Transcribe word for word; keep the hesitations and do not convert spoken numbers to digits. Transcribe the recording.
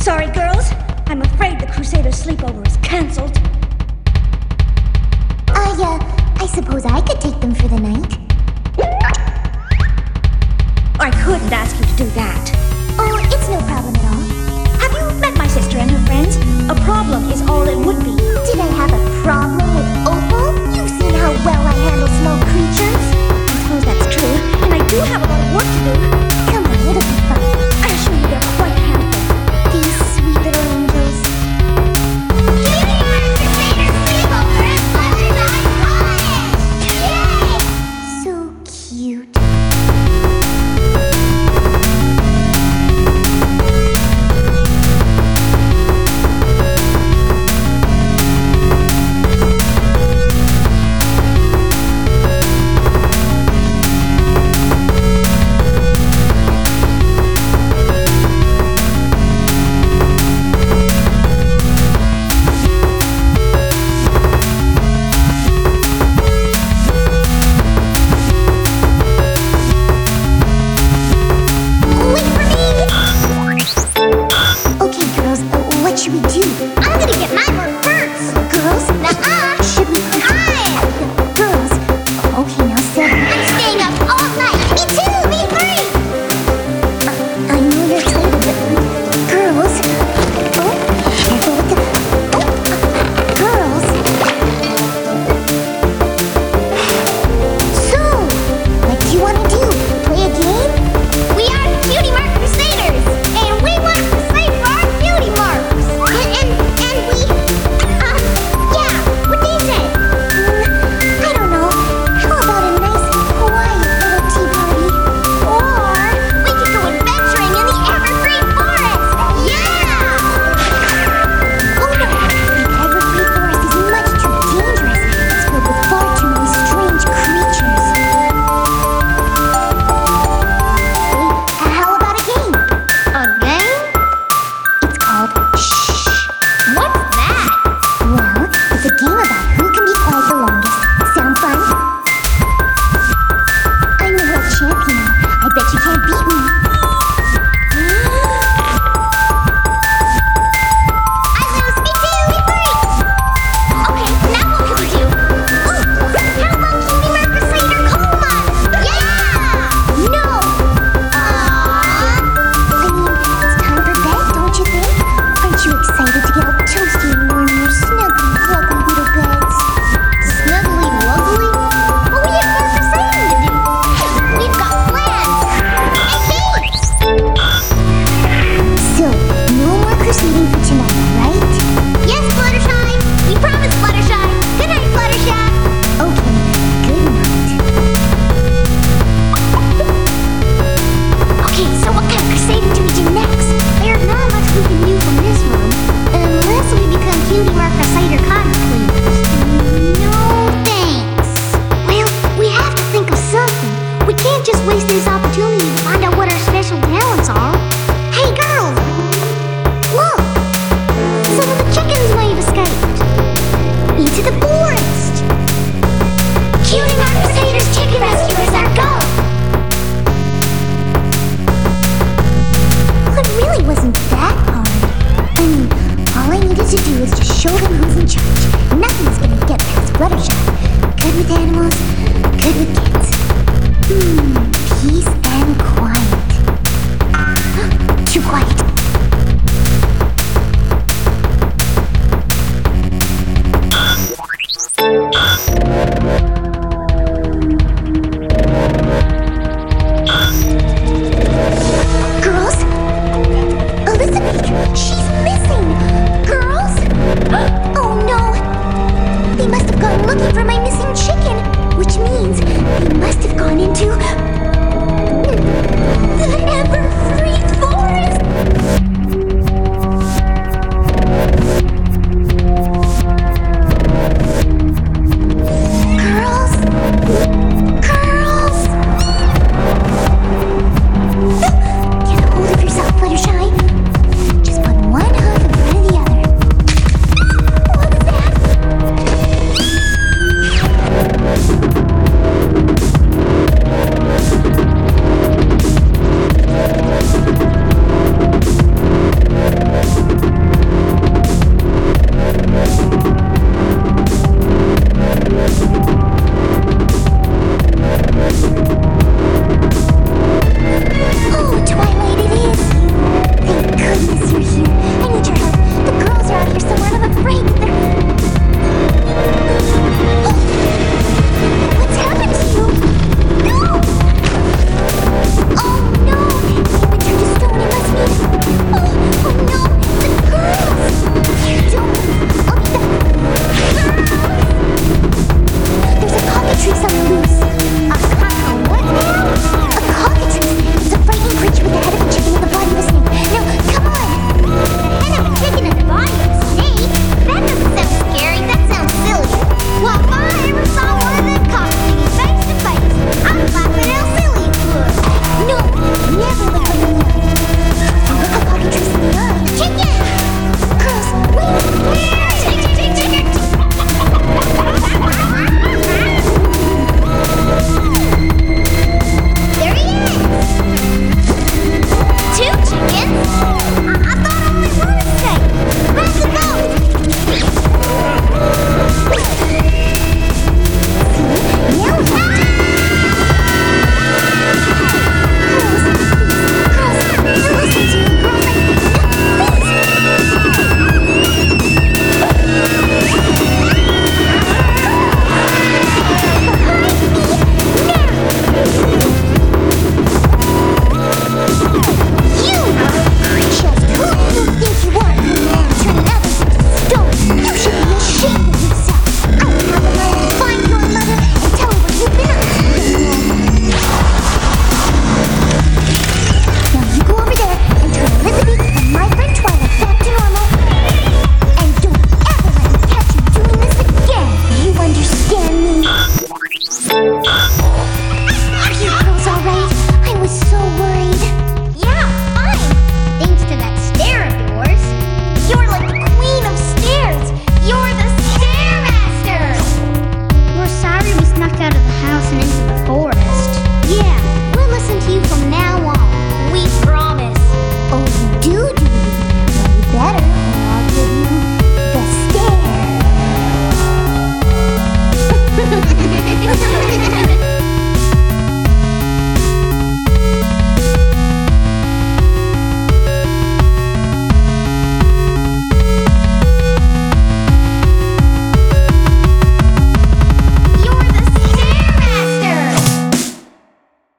Sorry, girls. I'm afraid the Crusaders' sleepover is cancelled. I, uh, I suppose I could take them for the night. I couldn't ask you to do that. Oh, it's no problem at all. Have you met my sister and her friends? A problem is all it would be. Did I have a problem with Opal? You've seen how well I handle small creatures. I suppose that's true, and I do have a lot of work to do. Come on, it'll be fun. I assure you they're quite a handful. These sweet little angels. So cute. What should we do? I'm gonna get my work first. Girls? Nuh-uh. Should we play? I... Girls? Okay, now sit. I'm staying up all night. Me too, me free. Uh, I know you're tired, but... Girls? Oh, careful with the... Oh, uh, girls? So, what do you want to do? Play a game? We are the Cutie Mark Crusaders, and we want to crusade for our Cutie Mark. And, and we, um, yeah, what do you say? Mm, I don't know. How about a nice, quiet little tea party? Or we could go adventuring in the Evergreen Forest. Yeah! Oh no, the Evergreen Forest is much too dangerous. It's filled with far too many strange creatures. Wait, how about a game? A game? It's called Shh. What's that? Well, it's a game about who can be quiet the longest. Sound fun? I'm the world champion. I bet you can't beat me. I lose. Me too. We free. Okay, now what can we do? Ooh, how about Cutie Mark Crusader Coma? Yeah! No! Aww. I mean, it's time for bed, don't you think? Aren't you excited to get all toasty and warm in your snuggly, fluggly little beds? Snuggly, wuggly? Well, we have more crusading to do. We've got plans and games. So, no more crusading for tonight, right?